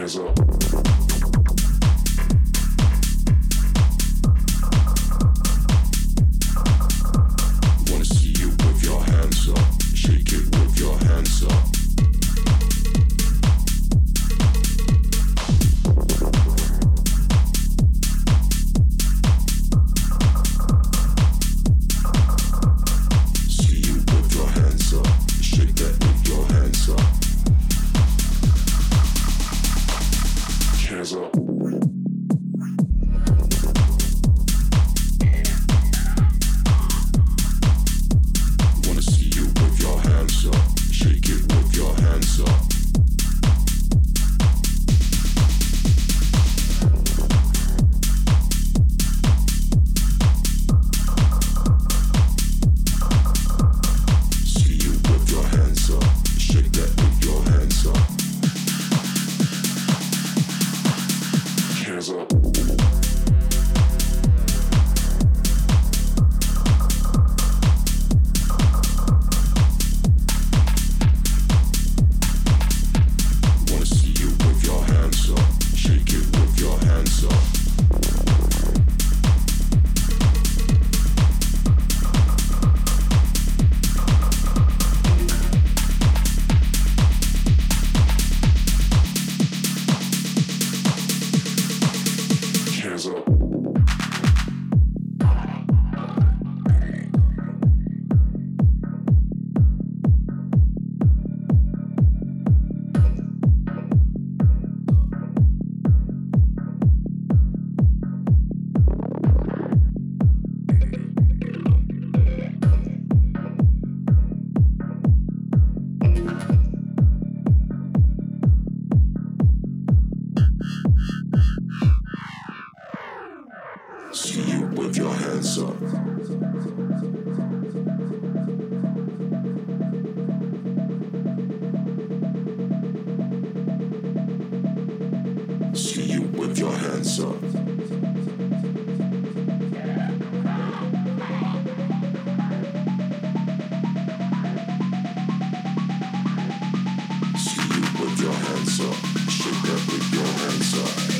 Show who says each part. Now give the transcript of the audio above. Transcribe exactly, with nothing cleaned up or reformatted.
Speaker 1: Hands up. Wanna see you with your hands up. Shake it with your hands up. See you with your hands up. Shake that with your hands up. Hands up. Wanna see you with your hands up. Shake it with your hands up. See you with your hands up. Shake that with your hands up. Hands up. Wanna see you with your hands up. Shake it with your hands up. Hands up. See you with your hands up. See you with your hands up. See you with your hands up. Shake that with your hands up.